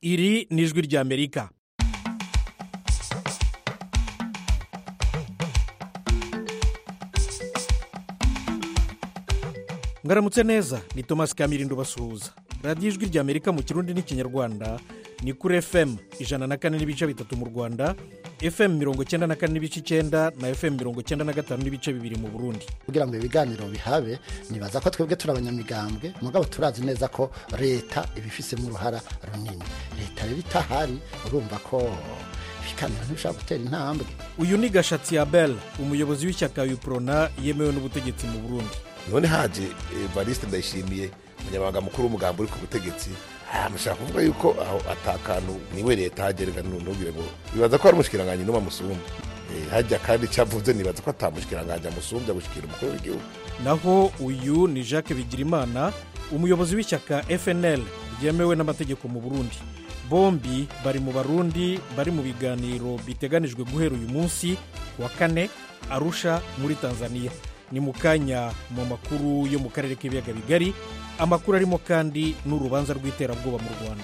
iri ni ijwi ry'Amerika. Mwaramutse neza, ni Thomas Kamirindo basuhuza. Radiyo ijwi ry'Amerika mu Kirundi n'Ikinyarwanda ni kuri FM 104.3 mu Rwanda, FM 94.9 na FM 95.2 mu Burundi. Kugira ngo ibiganiro bihabe nibaza ko twebwe turabanyamigambwe mugabo turazi neza ko leta ibifisemo uruhara runini. Leta rero itahari urumva ko ibiganiro ntibishobora gutera intambwe. Uyu ni Gashatsi Abel, umuyobozi w'ishyaka UPRONA yemewe n'ubutegetsi mu Burundi. None haje Evariste Ndayishimiye umunyamabanga mukuru w'umugambi uri ku butegetsi amashaka kuvuga yuko aho atakanu niwe leta hagerega ntugire ngo bibaza ko ari umushikiranganje n'uma musumba hajya kandi cyavuze nibaza ko atamushikiranganje amusumbya gushikira umukuru w'igihugu. Naho uyu ni Jacques Bigirimana, umuyobozi w'ishyaka FNL ryemewe n'amategeko mu Burundi. Bombi bari mu Barundi bari mu biganiro biteganijwe guhera uyu munsi wa kane Arusha muri Tanzania. Ni mukanya mu makuru yo mu karere k'ibiyaga bigari, amakuru arimo kandi n'urubanza rw'iterabwoba mu Rwanda.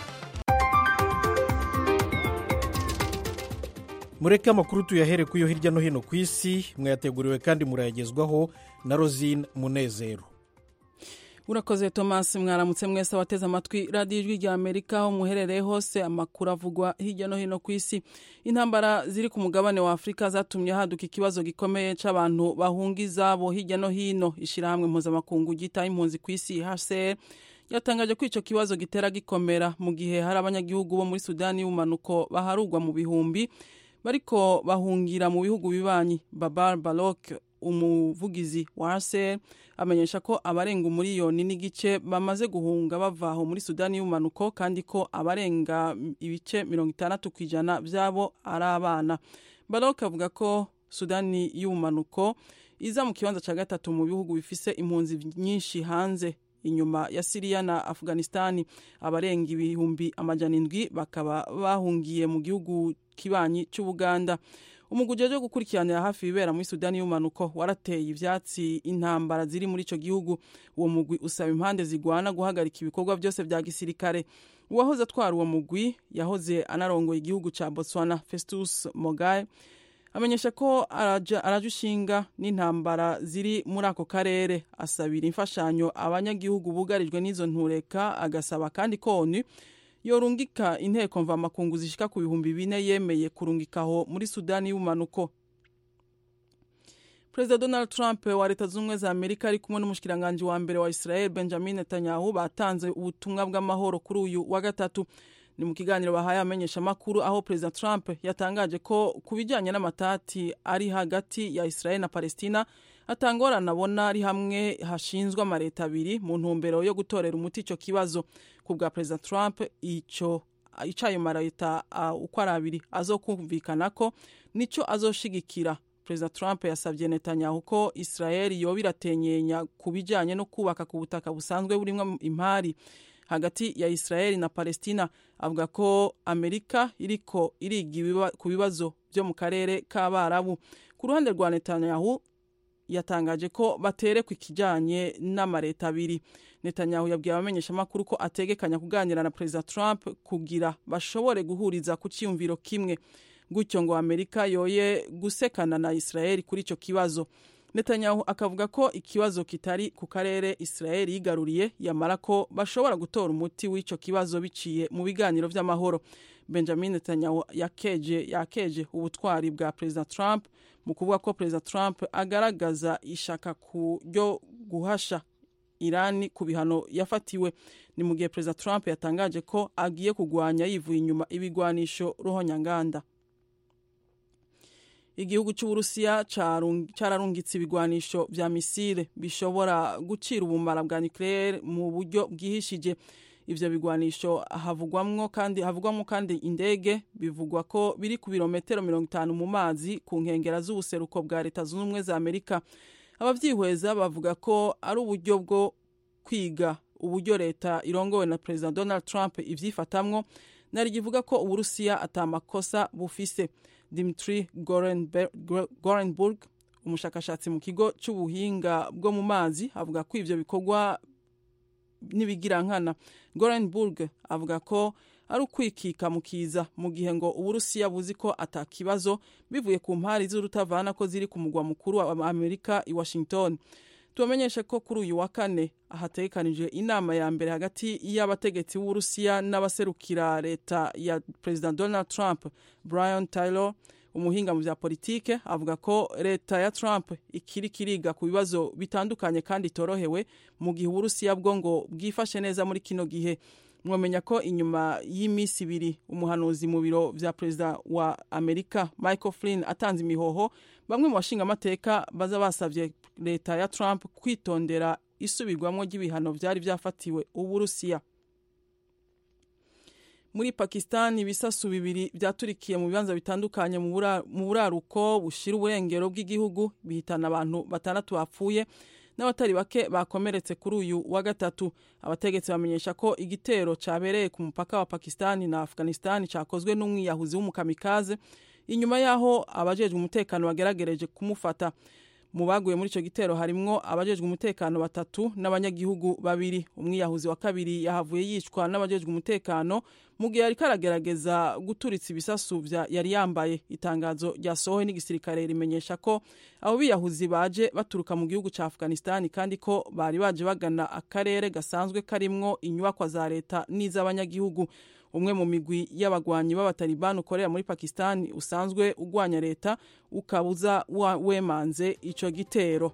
Mureke amakuru tuyahere kuyo hirya no hino ku isi, mwayateguriwe kandi murayagezwaho na Rosine Munezero. Urakoze Thomas, mwaramutse mwese wateze amatwi radiyo ijwi ry'Amerika aho muherereye hose. Amakuru avugwa hirya no hino ku isi. Intambara ziri ku mugabane wa Afrika zatumye haduka ikibazo gikomeye c'abantu bahunga izabo hirya no hino. Ishirahamwe mpuzamakungu ryitaye impunzi ku isi HCR yatangaje ko ico kibazo gitera gikomera mu gihe hari abanyagihugu bo muri Sudani y'ubumanuko baharugwa mu bihumbi bariko bahungira mu bihugu bibanyi. Babar Balok, umuvugizi wa HCR, amenyesha ko abarenga umuriyoni n'igice bamaze guhunga bavaho muri Sudani y'ubumanuko kandi ko abarenga ibice 60% byabo ari abana. Balok avuga ko Sudani y'ubumanuko iza mu kibanza ca gatatu mu bihugu bifise impunzi nyinshi hanze inyuma ya Syria na Afghanistan. Abarenga ibihumbi 700 bakaba bahungiye mu gihugu kibanyi c'Ubuganda. Umuguje jo gukurikiranira hafi bibera muri Sudani y'umanuko warateye ivyatsi intambara ziri muri ico gihugu. Uwo mugwi usaba impande zigwana guhagarika ibikorwa byose vya gisirikare. Uwahoze atwara uwo mugwi yahoze anarongoye igihugu ca Botswana, Festus Mogae, amenyesha ko arajushinga n'intambara ziri muri ako karere. Asabira imfashanyo abanyagihugu bugarijwe n'izo ntureka, agasaba kandi ko ONU yorungika inteko mvamakungu zishika ku bihumbi 4 yemeye kurungikaho muri Sudani y'ubumanuko. President Donald Trump wa Leta Zunze za Amerika ari kumwe n'umushikiranganje wa mbere wa Israel Benjamin Netanyahu batanze ubutumwa bw'amahoro kuri uyu wa gatatu. Ni mu kiganiro bahaye amenyesha makuru aho President Trump yatangaje ko kubijanye n'amatati ari hagati ya Israel na Palestina atangora nabona ari hamwe hashinzwe amareta abiri mu ntumbero yo gutorera umuti ico kibazo. Kubwa President Trump icayo mareta uko ari abiri azokumvikana ko nico azoshigikira. President Trump yasabye Netanyahu ko Israel yoba iratenyenya kubijanye no kubaka ku butaka busanzwe burimwe impari hagati ya Israel na Palestina. Avuga ko Amerika iriko iriga ku bibazo byo mu karere k'Abarabu. Ku ruhande rwa Netanyahu yatangaje ko batere ku kijanye n'amareta abiri. Netanyahu yabwiye abamenyesha makuru ko ategekanya kuganira na President Trump kugira bashobore guhuriza ku cyumviro kimwe, gutyo ngo Amerika yoye gusekana na Israel kuri ico kibazo. Netanyahu akavuga ko ikibazo kitari ku karere Israel yigaruriye, yamara ko bashobora gutora umuti w'ico kibazo biciye mu biganiro vy'amahoro. Benjamin Netanyahu yakeje ubutwari bwa President Trump mu kuvuga ko President Trump agaragaza ishaka ryo guhasha Irani ku bihano yafatiwe. Ni mu gihe President Trump yatangaje ko agiye kugwanya yivuye inyuma ibigwanisho ruhonyanganda. Igihugu c'Uburusiya cararungitse ibigwanisho vya misile bishobora gucira ubumara bwa nucleaire mu buryo bwihishije. Ivyo bigwanisho havugwamwo kandi indege bivugwa ko biri ku birometero 50 mu mazi ku nkengera z'ubuseruko bwa Leta Zunze Ubumwe za Amerika. Abavyihweza bavuga ko ari uburyo bwo kwiga uburyo leta irongowe na President Donald Trump ivyifatamwo. Nari givuga ko Uburusiya atamakosa bufise. Dmitry Gorenburg, umushakashatsi mu kigo c'ubuhinga bwo mu mazi, avuga ko ivyo bikorwa n'ibigirankana. Gorenburg avuga ko ari ukwikika mu kiza mu gihe ngo Uburusiya buzi ko atakibazo bivuye ku mpari z'urutavana ko ziri ku mugwa mukuru wa Amerika i Washington. Tubamenyeshe ko kuri uyu wa kane hategekanijwe inama ya mbere hagati y'abategetsi b'Uburusiya n'abaserukira leta ya President Donald Trump. Brian Taylor, umuhinga mu bya politike, avuga ko leta ya Trump ikiri kiriga ku bibazo bitandukanye kandi torohewe mu gihe Uburusiya bwo ngo bwifashe neza muri kino gihe. Mwamenya ko inyuma y'imisi ibiri umuhanuzi mu biro vya President wa Amerika Michael Flynn atanze imihoho, bamwe mu bashinga amateka baza basavye leta ya Trump kwitondera isubirwamwo ry'ibihano vyari vyafatiwe Uburusiya. Muri Pakistan ibisasu bibiri vyaturikiye mu bibanza bitandukanye mu buraruko bushira uburengero bw'igihugu bihitana abantu 6 bapfuye n'abatari bake bakomeretse kuri uyu wa gatatu. Abategetsi bamenyesha ko igitero cabereye ku mupaka wa Pakistan na Afghanistan cakozwe n'umwiyahuzi w'umukamikaze inyuma yaho abajejwe umutekano bageragereje kumufata. Mu baguye muri ico gitero harimwo abajejwe umutekano 3 n'abanyagihugu 2. Umwiyahuzi wa kabiri yahavuye yicwa n'abajejwe umutekano mu gihe ariko aragerageza guturitsa ibisasu yari yambaye. Itangazo ryasohowe n'igisirikare rimenyesha ko abo biyahuzi baje baturuka mu gihugu ca Afghanistan kandi ko bari baje bagana akarere gasanzwe karimwo inyubakwa za leta n'iz'abanyagihugu. Umwe mu migwi y'abagwanyi b'abataliban ukorera muri Pakistan usanzwe ugwanya leta ukabuza wemanze ico gitero.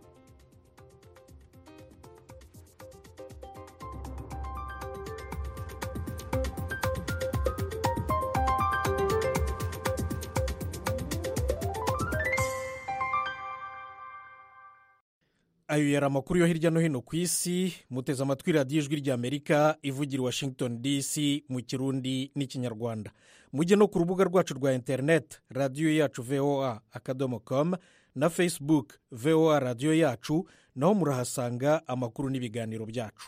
Ayo yari amakuru yo hirya no hino ku isi. Muteze amatwi radiyo ijwi ry'Amerika ivugira Washington DC mu Kirundi n'Ikinyarwanda. Mujye no ku rubuga rwacu rwa internet radiyo yacu voa.com na Facebook VOA radiyo yacu, naho murahasanga amakuru n'ibiganiro byacu.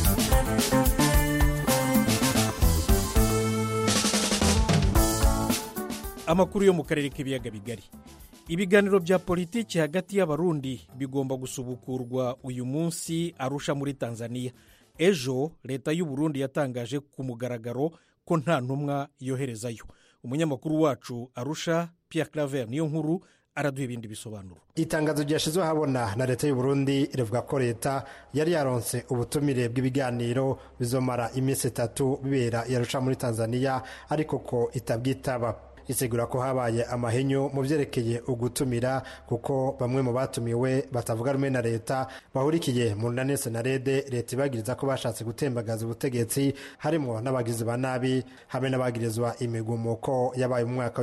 Amakuru yo mu karere k'ibiyaga bigari. Ibiganiro bya politiki hagati y'abarundi bigomba gusubukurwa uyu munsi Arusha muri Tanzania. Ejo leta y'u Burundi yatangaje ku mugaragaro ko nta ntumwa yoherezayo. Umunyamakuru wacu Arusha Pierre Claver niyo nkuru araduha ibindi bisobanuro. Itangazo ryashizwe habona na leta y'u Burundi rivuga ko leta yari yaronse ubutumire bw'ibiganiro bizomara iminsi 3 bibera Arusha muri Tanzania, ariko ko itabwitaba. Isigura ko habaye amahenyo mu vyerekeye ugutumira kuko bamwe mu batumiwe batavuga rumwe na leta bahurikiye mu runane Senarede. Leta ibagiriza ko bashatse gutembagaza ubutegetsi, harimo n'abagizi ba nabi hamwe n'abagirizwa imigumuko yabaye mu mwaka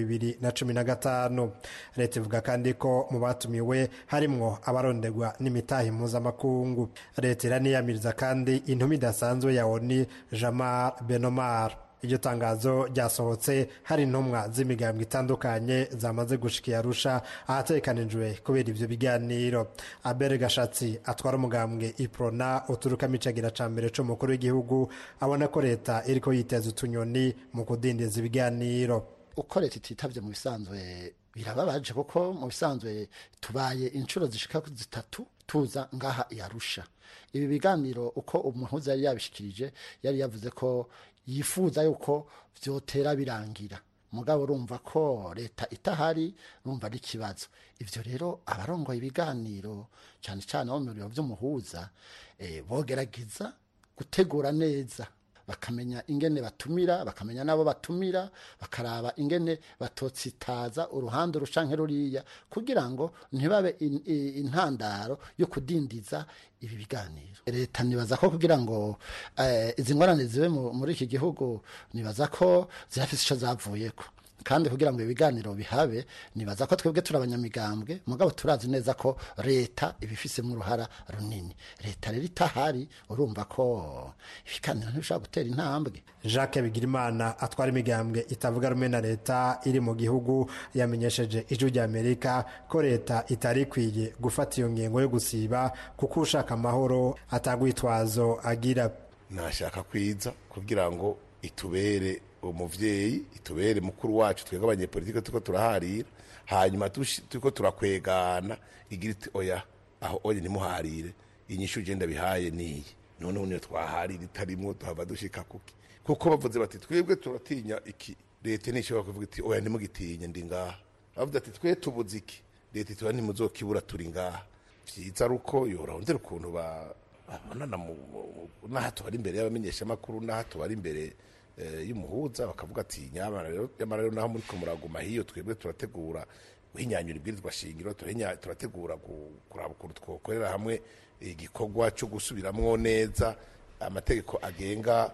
w'2015. Leta ivuga kandi ko mu batumiwe harimo abarondegwa n'imitahe mpuzamakungu. Leta iraniyamiriza kandi intumi idasanzwe ya ONU Jamar Benomar. Iryo tangazo ryasohotse hari intumwa z'imigambwe itandukanye zamaze gushika Arusha ahatekanijwe kubera ivyo biganiro. Abel Gashatsi atwara umugambwe Iprona uturuka micagira ca mbere co mukuru w'igihugu abona ko leta iriko yiteza utunyoni mu kudindiza ibiganiro. Uko leta ititavye mu bisanzwe birababaje kuko mu bisanzwe tubaye inshuro zishika 3 tuza ngaha Arusha. Ibi biganiro uko umuhuza yari yabishikirije yari yavuze ko yifuza yuko vyotera birangira, mugabo urumva ko leta itahari, urumva ari kibazo. Ivyo rero abarongoye ibiganiro cyane cyane abo mu biro vy'umuhuza bogerageza gutegura neza, bakamenya ingene batumira, bakamenya nabo batumira, bakaraba ingene batotsitaza uruhande rushanke ruriya kugira ngo ntibabe intandaro yo kudindiza ibi biganiro. Leta nibaza ko kugira ngo izi ngorane zibe muri iki gihugu nibaza ko zirafise ico zavuyeko, kandi kugira ngo ibiganiro bihabe nibaza ko twebwe turabanyamigambwe, mugabo turazi neza ko leta ibifise mu ruhara runini. Leta rero itahari, urumva ko ibiganiro ntibishobora gutera intambwe. Jacques Bigirimana atwara imigambwe itavuga rumwe na leta iri mu gihugu yamenyesheje ijwi ry'Amerika ko leta itari ikwiye gufata iyo ngingo yo gusiba kuko ushaka amahoro atagwitwazo agira. Nashaka kwiza kugira ngo itubere umuvyeyi, itubere mukuru wacu, twebwe abanyepolitike tuko turaharira, hanyuma tuko turakwegana igira iti oya aho oye nimuharire, inyishu je ndabihaye niyi. noneho niyo twahari ritarimwo tuhava dushika kuki kuko bavuze bati twebwe turatinya iki leta nishobora kuvuga iti oya ntimugitinya ndi ngaha bavuze ati twe tubuze iki leta iti ntimuzokibura turi ngaha vyiza ruko yorondera ukuntu babonana n'aha tubari imbere y'abamenyeshamakuru n'aha tubari imbere y'umuhuza bakavuga ati nyamara rero naho muriko muraguma hiyo twebwe turategura guhinyanyura ibwirizwa shingiro turategura kuraba ukuntu twokorera hamwe igikorwa cyo gusubiramwo neza amategeko agenga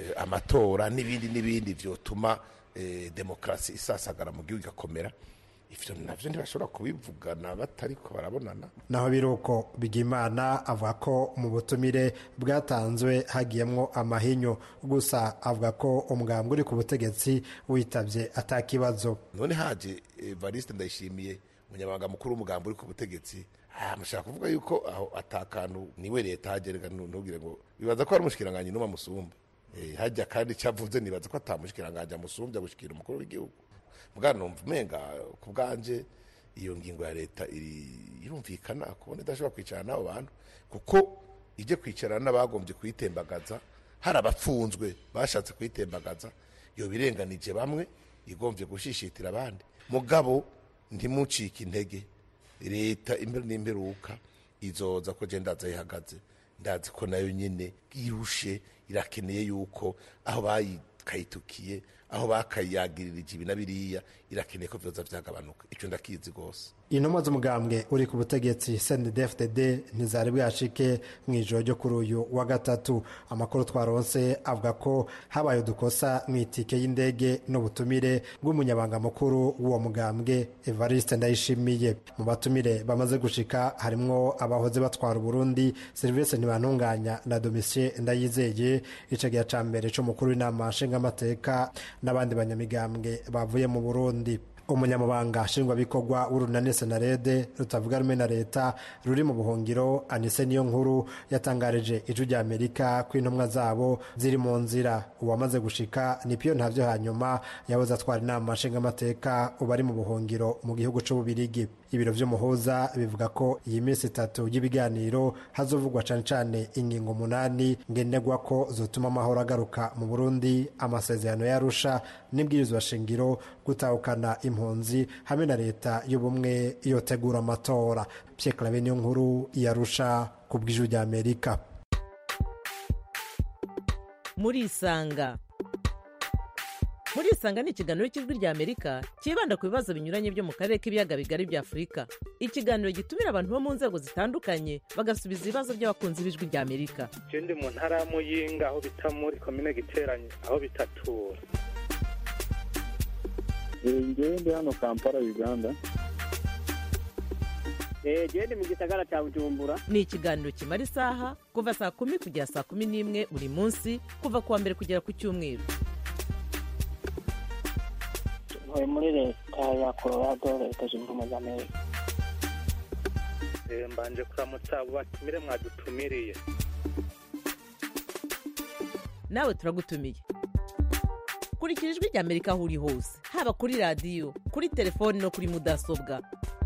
amatora n'ibindi vyotuma demokarasi isasagara mu gihugu igakomera ivyo navyo ntibashobora kubivugana batariko barabonana. Naho biruko Bigimana avuga ko mu butumire bwatanzwe hagiyemwo amahinyo gusa avuga ko umugambwe uri ku butegetsi witavye atakibazo. None haje Evariste Ndayishimiye umunyamabanga mukuru w'umugambwe uri ku butegetsi mushaka kuvuga yuko aho atakantu niwe leta hagerega ntugire ngo bibaza ko ari umushikiranganje numa musumba hajya kandi cyavuze nibaza ko atamushikiranganje amusumbya gushikira umukuru w'igihugu bwa numva umenga ku bwanje iyo ngingo ya leta irumvikana kubona idashobora kwicara n'abo bantu kuko ije kwicarana n'abagombye kuyitembagaza hari abapfunzwe bashatse kuyitembagaza iyo birenganije bamwe igombye gushishitira abandi mugabo ntimucike intege leta imbere n'imperuka izoza ko je ndaza ihagaze ndazi ko nayo nyene irushe irakeneye yuko aho bayikayitukiye aho bakayagirira ibi na biriya irakeneye ko vyoza vyagabanuka ico ndakizi gose. Intumwa z'umugambwe uri ku butegetsi CNDD-FDD ntizari bwashike mw'ijoro ryo kuri uyu wa gatatu. Amakuru twaronse avuga ko habaye udukosa mw'itike y'indege n'ubutumire bw'umunyabanga mukuru w'uwo mugambwe Evariste Ndayishimiye. Mu batumire bamaze gushika harimwo abahoze batwara Burundi Service Ntibantunganya na Domitien Ndayizeye icagiye ca mbere c'umukuru w'inama nshingamateka n'abandi banyamigambwe bavuye mu Burundi. Umunyamabanga nshingwabikorwa w'urunani Senarede rutavuga rumwe na leta ruri mu buhungiro Anise Niyonkuru yatangarije ijwi rya Amerika ko intumwa zabo ziri mu nzira. Uwamaze gushika ni Pio Ntavyo hanyuma yahoze atwara inama nshingamateka ubari mu buhungiro mu gihugu c'Ububirigi. Ibiro vy'umuhuza bivuga ko iyi minsi 3 y'ibiganiro hazovugwa cane cane ingingo 8 ngenderwa ko zotuma amahoro agaruka mu Burundi, amasezerano y'Arusha n'ibwirizwa shingiro, gutahukana impunzi hamwe na leta y'ubumwe yotegura amatora. Pierre Claver Niyonkuru yarusha ku bw'ijwi rya Amerika. Muri Isanga ni ikiganiro cy'ijwi rya Amerika kibanda ku bibazo binyuranye byo mu karere k'ibiyaga bigari bya Afurika. Ikiganiro gitumira abantu bo mu nzego zitandukanye bagasubiza ibibazo by'abakunzi b'ijwi rya Amerika. Ndi mu ntara ya Muyinga aho bita muri komine Giteranyi aho bitatura. Ngende hano Kampala Uganda. Gende mu gisagara cya Bujumbura. Ni ikiganiro kimara isaha kuva saa 10 kugera saa 11 buri munsi kuva kuwa mbere kugera ku cyumweru. Muri leta ya Colorado leta zunze ubumwe za Amerika. Mbanje kuramutsa abo batumire mwadutumiriye. Nawe turagutumiye. Kurikira ijwi rya Amerika aho uri hose, haba kuri radio, kuri telefone no kuri mudasobwa.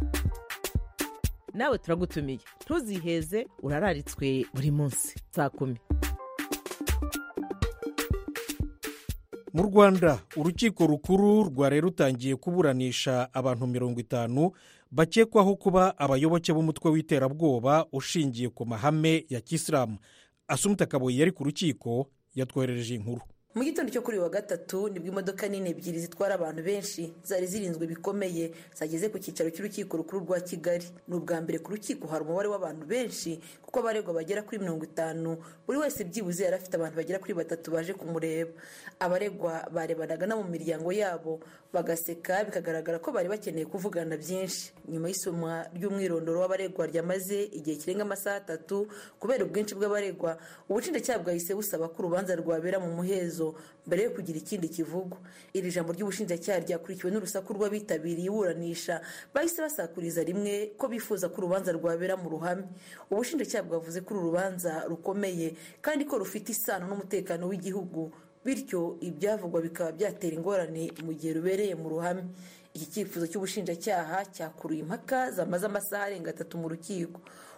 Nawe turagutumiye. Ntuziheze urararitswe buri munsi saa 10. Mu Rwanda urukiko rukuru rwari rutangiye kuburanisha abantu 50 bakekwaho kuba abayoboke b'umutwe w'iterabwoba ushingiye ku mahame ya Kisilamu. Asumta Kaboyi yari ku rukiko yatwoherereje inkuru. Mu gitondo cyo kuri wa gatatu nibwo imodoka nini ebyiri zitwara abantu benshi zari zirinzwe bikomeye zageze ku cyicaro cy'urukiko rukuru rwa Kigali. Ni ubwa mbere ku rukiko hari umubare w'abantu benshi kuko abaregwa bagera kuri 50, buri wese byibuze yari afite abantu bagera kuri 3 baje kumureba. Abaregwa barebanaga no mu miryango yabo bagaseka bikagaragara ko bari bakeneye kuvugana byinshi. Nyuma y'isomwa ry'umwirondoro w'abaregwa ryamaze igihe kirenga amasaha 3 kubera ubwinshi bw'abaregwa, ubushinjacyaha bwahise busaba ko urubanza rwabera mu muhezo mbere yo kugira ikindi kivugo. Iri jambo ry'ubushinjacyaha ryakurikiwe n'urusaku rw'abitabiriye iburanisha bahise basakuriza rimwe ko bifuza ko urubanza rwabera mu ruhame. Ubushinjacyaha bwavuze ko uru rubanza rukomeye kandi ko rufite isano n'umutekano w'igihugu, bityo ibyavugwa bikaba byatera ingorane mu gihe rubereye mu ruhame. Iki cyifuzo cy'ubushinjacyaha cyakuruye impaka zamaze amasaha arenga 3 mu rukiko.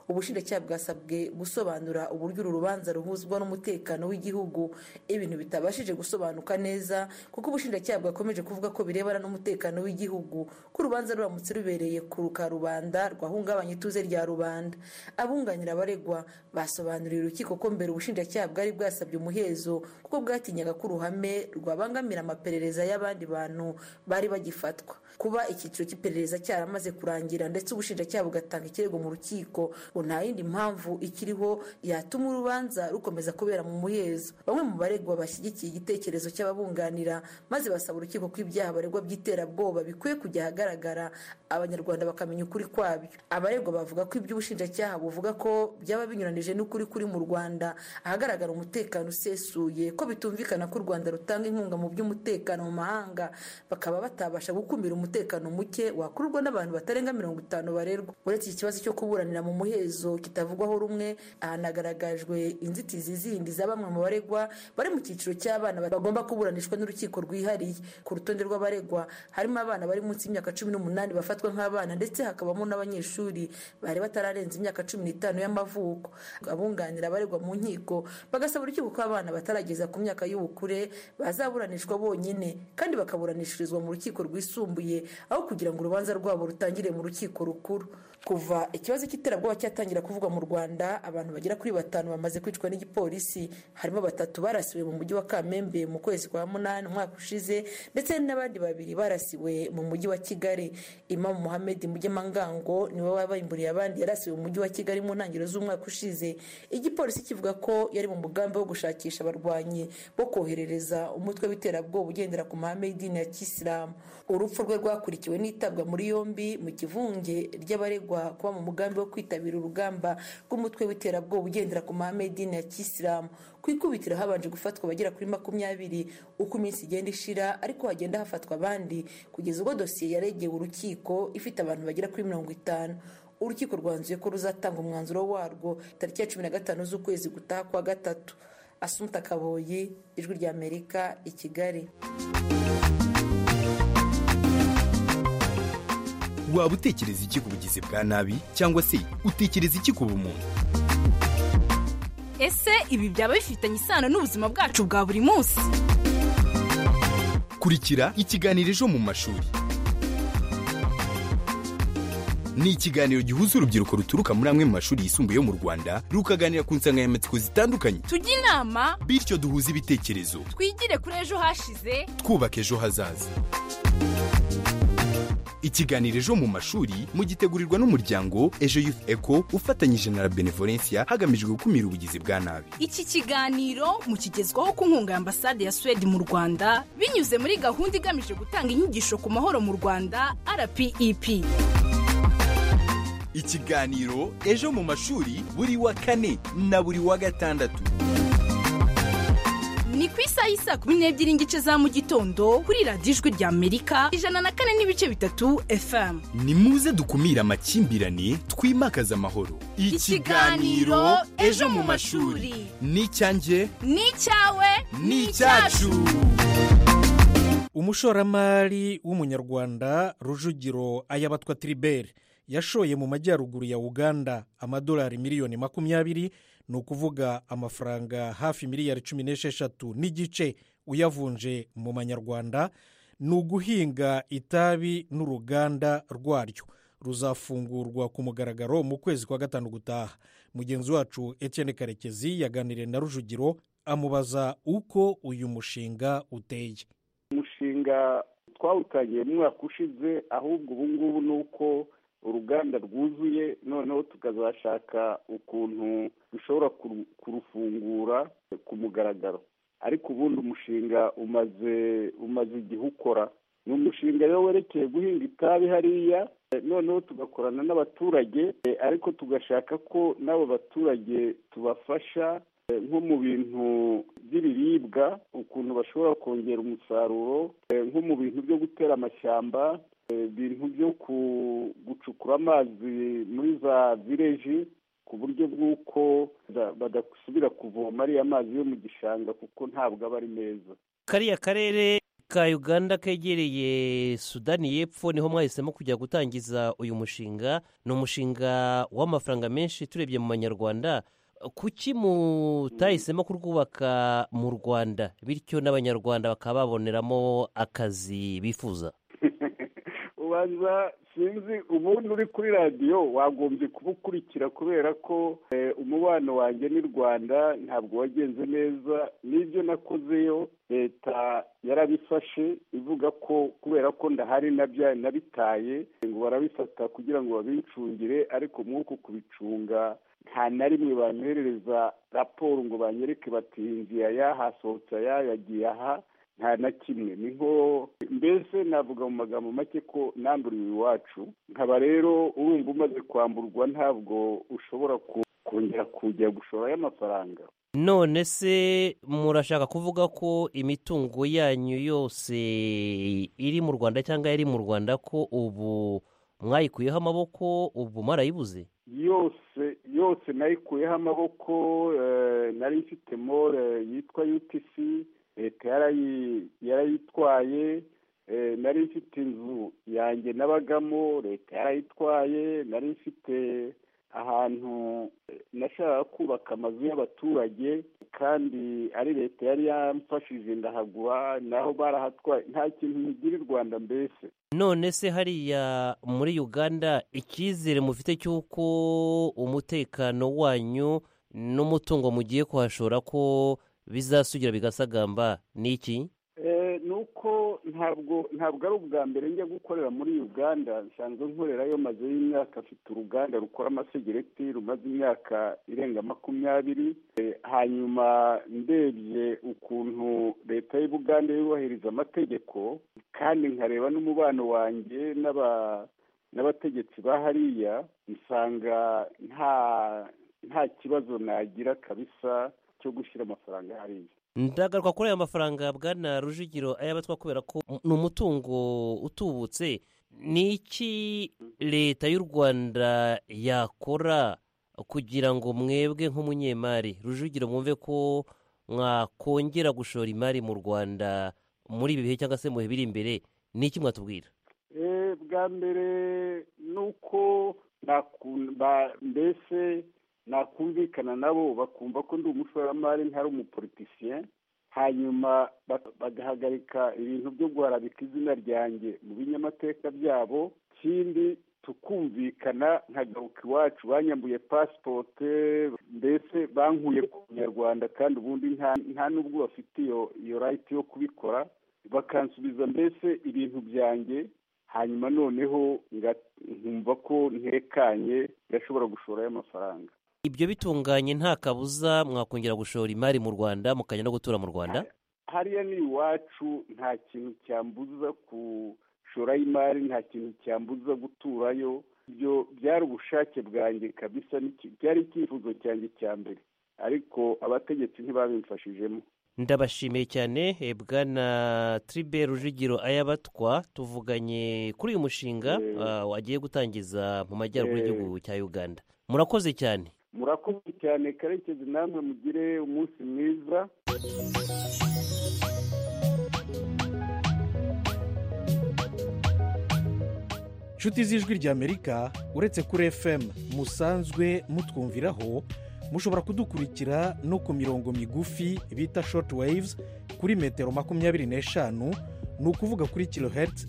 ubushinjacyaha bwasabwe gusobanura uburyo uru rubanza ruhuzwa n'umutekano w'igihugu, ibintu bitabashije gusobanuka neza kuko ubushinjacyaha bwakomeje kuvuga ko birebana n'umutekano w'igihugu, ko urubanza ruramutse rubereye ku karubanda rwahungabanya ituze rya rubanda. Abunganira abaregwa basobanuriye urukiko ko mbere ubushinjacyaha bwari bwasabye umuhezo kuko bwatinyaga ko uruhame rwabangamira amaperereza y'abandi bantu bari bagifatwa. Kuba icyiciro cy'iperereza cyaramaze kurangira ndetse ubushinjacyaha bugatanga ikirego mu rukiko, ngo nta yindi mpamvu ikiriho yatuma urubanza rukomeza kubera mu muhezo. Bamwe mu baregwa bashyigikiye igitekerezo cy'ababunganira maze basaba urukiko ko ibyaha baregwa by'iterabwoba bikwiye kujya ahagaragara, abanyarwanda bakamenya ukuri kwabyo. Abaregwa bavuga ko ibyo ubushinjacyaha buvuga ko byaba binyuranije n'ukuri kuri mu Rwanda ahagaragara umutekano usesuye, ko bitumvikana ko u Rwanda rutanga inkunga mu by'umutekano mu mahanga, bakaba batabasha gukumira umutekano muke wakururwa n'abantu batarenga 50 barerwa. Uretse iki kibazo cyo kuburanira mu muhezo kitavugwaho rumwe, hanagaragajwe inzitizi zindi za bamwe mu baregwa bari mu cyiciro cy'abana bagomba kuburanishwa n'urukiko rwihariye. Ku rutonde rw'abaregwa harimo abana bari munsi y'imyaka 18 bafatwa nk'abana, ndetse hakabamo n'abanyeshuri bari batararenza imyaka 15 y'amavuko. Abunganira abaregwa mu nkiko bagasaba urukiko ko abana batarageza ku myaka y'ubukure bazaburanishwa bonyine kandi bakaburanishirizwa mu rukiko rwisumbuye aho kugira ngo urubanza rwabo rutangire mu rukiko rukuru. Kuva ikibazo cy'iterabwoba cyatangira kuvugwa mu Rwanda, abantu bagera kuri 5 bamaze kwicwa n'igipolisi, harimo 3 barasiwe mu mujyi wa Kamembe mu kwezi kwa 8 umwaka ushize, ndetse n'abandi 2 barasiwe mu mujyi wa Kigali. Imam Mohamed Mugemangango niwe wabayimburiye abandi yarasiwe mu mujyi wa Kigali mu ntangiriro z'umwaka ushize. Igipolisi kivuga ko yari mu mugambi wo gushakisha abarwanyi bo koherereza umutwe w'iterabwoba ugendera ku mahame y'idini ya Kisilamu. Urupfu rwe rwakurikiwe n'itabwa muri yombi mu kivunge ry'abaregwa kuba mu mugambi wo kwitabira urugamba rw'umutwe w'iterabwoba ugendera ku mahame y'idini ya Kisilamu. Ku ikubitiro habanje gufatwa abagera kuri 20 uko iminsi igenda ishira, ariko hagenda hafatwa abandi kugeza ubwo dosiye yaregeye urukiko ifite abantu bagera kuri 50. Urukiko rwanzuye ko ruzatanga umwanzuro warwo tariki ya 15 z'ukwezi gutaha kwa 3. Asumta Kaboyi, Ijwi rya Amerika, i Kigali. Waba utekereza iki ku bugizi bwa nabi cyangwa se utekereza iki ku bumuntu? Ese ibi byaba bifitanye isano n'ubuzima bwacu bwa buri munsi? Kurikira ikiganiro Ejo mu mashuri. Ni ikiganiro gihuza urubyiruko ruturuka muri amwe mu mashuri yisumbuye yo mu Rwanda rukaganira ku nsanganyamatsiko zitandukanye. Tujye inama bityo duhuze ibitekerezo, twigire kuri ejo hashize, twubaka ejo hazaza. Ikiganiro Ejo mu mashuri mugitegurirwa n'umuryango Ejo Youth Eco ufatanyije na Benevolencia hagamijwe gukumira ubugizi bwa nabi. Iki kiganiro mukigezwaho ku nkunga ya Ambasade ya Sweden mu Rwanda binyuze muri gahunda igamije gutanga inyigisho ku mahoro mu Rwanda RPEP. Ikiganiro Ejo mu mashuri buri wa 4 na buri wa 6. Ni ku isaha y'isa 12:15 za mu gitondo kuri radiyo Ijwi rya Amerika 104.3 FM. Ni muze dukumira amakimbirane, twimakaza amahoro. Ikiganiro Ejo mu mashuri ni cyanjye, ni cyawe, ni cyacu. Umushoramari w'umunyarwanda Rujugiro Ayabatwa Tribert yashoye mu majyaruguru ya Uganda amadolari miliyoni 20, ni ukuvuga amafaranga hafi miliyari 16 n'igice uyavunje mu manyarwanda, ni uguhinga itabi n'uruganda rwaryo ruzafungurwa ku mugaragaro mu kwezi kwa 5 gutaha. Mugenzi wacu Etienne Karekezi yaganiriye na Rujugiro amubaza uko uyu mushinga uteye. Umushinga twawutangiye mu mwaka ushize, ahubwo ubu ngubu ni uko uruganda rwuzuye, noneho tukazashaka ukuntu dushobora kurufungura ku mugaragaro. Ariko ubundi umushinga umaze igihe ukora. Ni umushinga rero werekeye guhinga itabi hariya, noneho tugakorana n'abaturage, ariko tugashaka ko n'abo baturage tubafasha nko mu bintu by'ibiribwa, ukuntu bashobora kongera umusaruro, nko mu bintu byo gutera amashyamba, ibintu byo gucukura amazi muri za vileji ku buryo bw'uko badasubira kuvoma ariya mazi yo mu gishanga kuko ntabwo aba ari meza. Kariya karere ka uganda kegereye sudani y'epfo niho mwahisemo kujya gutangiza uyu mushinga. ni umushinga w'amafaranga menshi turebye mu manyarwanda. kuki mutahisemo kurwubaka mu rwanda bityo n'abanyarwanda bakaba baboneramo akazi bifuza? ubanza sinzi ubundi uri kuri radiyo wagombye kuba ukurikira kubera ko umubano wanjye n'u rwanda ntabwo wagenze neza. n'ibyo nakozeyo leta yarabifashe ivuga ko kubera ko ndahari nabitaye ngo barabifata kugira ngo babicungire, ariko mwuko kubicunga nta na rimwe banyoherereza raporo ngo banyereke bati inzira aya hasohotse aya yagiye aha, nta na kimwe. ni nko mbese navuga mu magambo make ko nanduriwe iwacu. nkaba rero urumva umaze kwamburwa ntabwo ushobora kongera kujya gushora y'amafaranga. none se murashaka kuvuga ko imitungo yanyu yose iri mu rwanda cyangwa yari mu rwanda ko ubu mwayikuyeho amaboko, ubu mwarayibuze? yose nayikuyeho amaboko. nari mfite more yitwa UTC, leta yarayitwaye. nari mfite inzu yanjye nabagamo, leta yarayitwaye. nari mfite ahantu nashaka kubaka amazu y'abaturage kandi ari leta yari yamfashije ndahagura, naho barahatwaye. nta kintu ntigira i rwanda mbese. none se hariya muri uganda icyizere mufite cy'uko umutekano wanyu n'umutungo mugiye kuhashora ko bizasugira bigasagamba ni iki? ni uko ntabwo ari ubwa mbere njya gukorera muri uganda. nsanzwe nkorerayo maze y'imyaka. afite uruganda rukora amasegereti rumaze imyaka irenga 20. hanyuma ndebye ukuntu leta y'ubuganda yubahiriza amategeko kandi nkareba n'umubano wanjye n'abategetsi ba hariya, nsanga nta kibazo nagira kabisa cyo gushyira amafaranga hariya. ndagaruka kuri aya mafaranga bwana Rujugiro ayabatwa kubera ko ni umutungo utubutse. ni iki leta y'u rwanda yakora kugira ngo mwebwe nk'umunyemari Rujugiro mwumve ko mwakongera gushora imari mu rwanda muri ibi bihe cyangwa se mu bihe biri imbere? ni iki mwatubwira? bwa mbere ni uko mbese nakumvikana nabo bakumva ko ndi umushoramari ntari umupolitisiye, hanyuma bagahagarika ibintu byo guharabika izina ryanjye mu binyamateka byabo. ikindi tukumvikana nkagaruka iwacu. banyambuye pasipote, mbese bankuye ku nyarwanda kandi ubundi nta n'ubwo bafite iyo rayiti yo kubikora. bakansubiza mbese ibintu byanjye, hanyuma noneho nkumva ko ntekanye ndashobora gushorayo amafaranga. ibyo bitunganye nta kabuza mwakongera gushora imari mu rwanda mukajya no gutura mu rwanda? hariya ni iwacu, nta kintu cyambuza gushorayo imari, nta kintu cyambuza guturayo. ibyo byari ubushake bwanjye kabisa, byari icyifuzo cyanjye cya mbere, ariko abategetsi ntibabimfashijemo. ndabashimiye cyane bwana Tribert Rujugiro ayabatwa. tuvuganye kuri uyu mushinga wagiye gutangiza mu majyaruguru y'igihugu cya uganda. murakoze cyane. murakoze cyane Karekezi, namwe mugire umunsi mwiza. inshuti z'ijwi ry'amerika, uretse kuri FM musanzwe mutwumviraho, mushobora kudukurikira no ku mirongo migufi bita short waves kuri metero 25, ni ukuvuga kuri kilohertz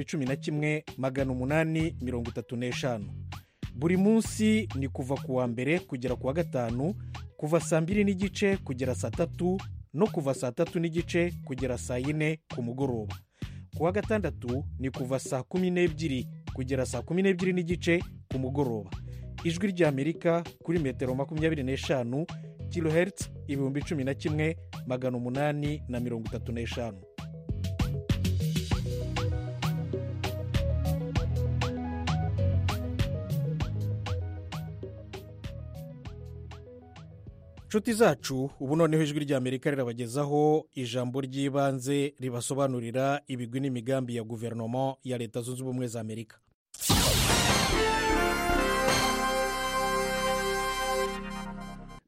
11,835. buri munsi ni kuva ku wa mbere kugera ku wa gatanu, kuva saa 2:30 kugera saa 3 no kuva saa 3:30 kugera saa 4 ku mugoroba. ku wa gatandatu ni kuva saa 12 kugera saa 12:30 ku mugoroba. ijwi ry'amerika kuri metero 25 kilohertz 11,835. inshuti zacu, ubu noneho ijwi ry'amerika rirabagezaho ijambo ry'ibanze ribasobanurira ibigwi n'imigambi ya guverinoma ya leta zunze ubumwe za amerika.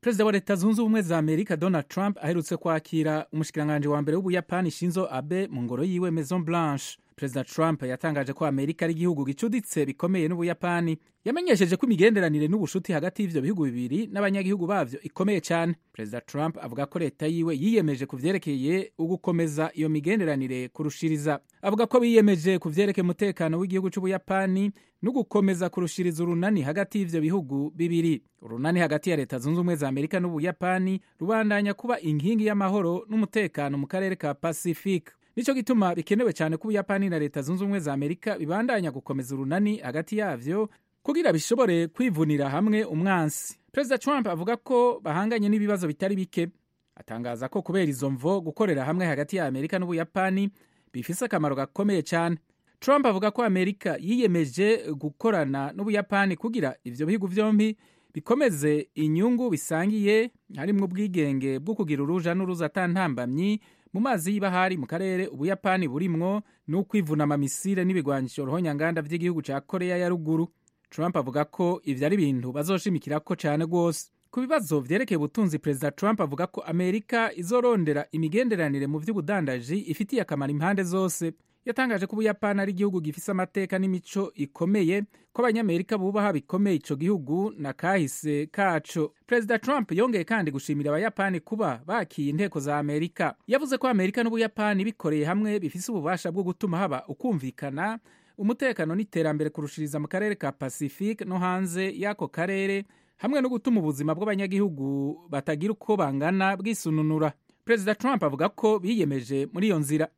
perezida wa leta zunze ubumwe za amerika donald trump aherutse kwakira umushikiranganji wa mbere w'ubuyapani shinzo abe mu ngoro yiwe maison blanche. perezida trump yatangaje ko amerika ari igihugu gicuditse bikomeye n'ubuyapani. yamenyesheje ko imigenderanire n'ubushuti hagati y'ivyo bihugu bibiri n'abanyagihugu bavyo ikomeye cyane. perezida trump avuga ko leta yiwe yiyemeje ku vyerekeye ugukomeza iyo migenderanire kurushiriza. avuga ko biyemeje ku vyerekeye umutekano w'igihugu c'ubuyapani no gukomeza kurushiriza urunani hagati y'ivyo bihugu bibiri. urunani hagati ya leta zunze ubumwe za amerika n'ubuyapani rubandanya kuba inkingi y'amahoro n'umutekano mu karere ka pacifique. nico gituma bikenewe cyane ko ubuyapani na leta zunze ubumwe za amerika bibandanya gukomeza urunani hagati yavyo kugira bishobore kwivunira hamwe umwansi. perezida trump avuga ko bahanganye n'ibibazo bitari bike. atangaza ko kubera izo mvo gukorera hamwe hagati ya amerika n'ubuyapani bifise akamaro gakomeye cyane. trump avuga ko amerika yiyemeje gukorana n'ubuyapani kugira ivyo bihugu vyombi bikomeze inyungu bisangiye, harimwo ubwigenge bwo kugira uruja n'uruza atantambamyi mu mazi y'ibahari mu karere ubuyapani burimwo, n'ukwivunama misile n'ibigwanisho ruhonyanganda vy'igihugu ca korea ya ruguru. trump avuga ko ivyo ari ibintu bazoshimikirako cane rwose. ku bibazo vyerekeye ubutunzi, perezida trump avuga ko amerika izorondera imigenderanire mu vy'ubudandaji ifitiye akamaro impande zose. yatangaje ko ubuyapani ari igihugu gifise amateka n'imico ikomeye, ko abanyamerika bubaha bikomeye ico gihugu na kahise kaco. perezida trump yongeye kandi gushimira abayapani kuba bakiye inteko za amerika. yavuze ko amerika n'ubuyapani bikoreye hamwe bifise ububasha bwo gutuma haba ukumvikana, umutekano n'iterambere kurushiriza mu karere ka pacifique no hanze y'ako karere, hamwe no gutuma ubuzima bw'abanyagihugu batagira uko bangana bwisununura. perezida trump avuga ko biyemeje muri iyo nzira.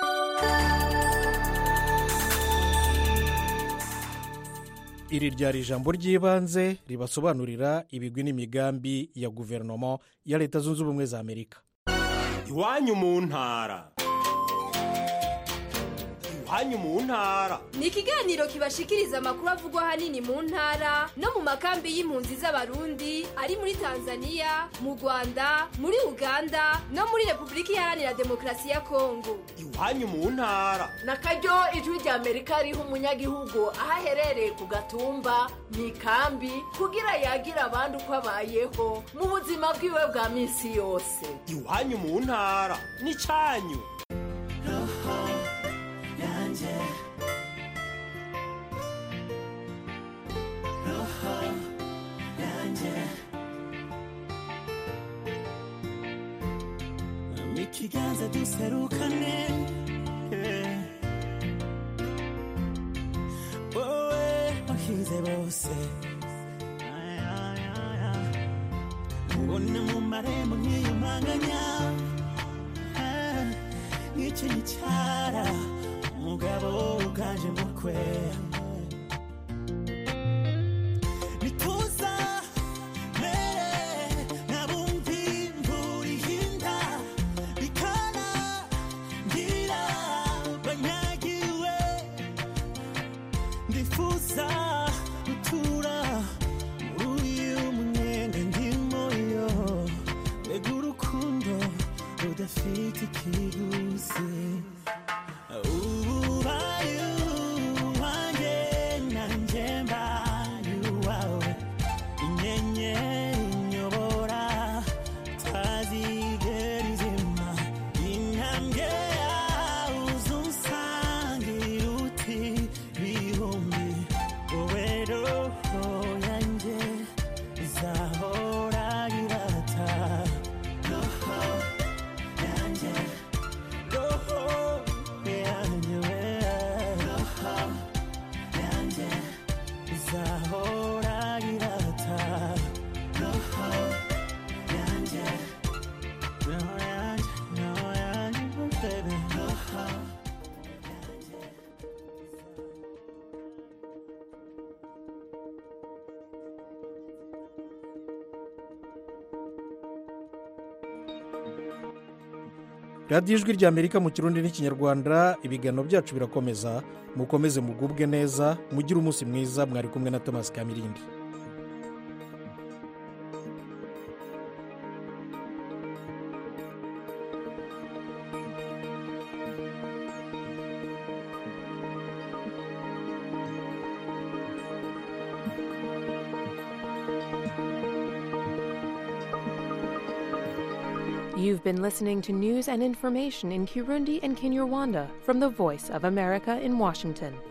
iri ryari ijambo ry'ibanze ribasobanurira ibigwi n'imigambi ya guverinoma ya leta zunze ubumwe za amerika. iwanyu mu ntara. iwanyu mu ntara ni ikiganiro kibashikiriza amakuru avugwa ahanini mu ntara no mu makambi y'impunzi z'abarundi ari muri tanzania, mu rwanda, muri uganda no muri repubulika iharanira demokarasi ya kongo. iwanyu mu ntara na karyo ijwi rya amerika riha umunyagihugu aho aherereye ku gatumba mu ikambi kugira yagira abandi uko abayeho mu buzima bwiwe bwa minsi yose. iwanyu mu ntara ni cyanyu. ikiganza duserukane wowe wahize bose ubona mu marembo nk'iyumanganya nk'icyo gicara umugabo uganje mukwe nituza udafite ikiguzi ubaye uwanjye nanjye mbaye uwawe inyenyeri inyobora tazigera izima intambwe yawe uzunsangira uti bihumbi wowe roho yanjye izahora irata radiyo ijwi rya amerika mu kirundi n'ikinyarwanda. ibiganiro byacu birakomeza, mukomeze mugubwe neza, mugire umunsi mwiza. mwari kumwe na Thomas Kamirindi. You've been listening to news and information in Kirundi and Kinyarwanda from the Voice of America in Washington.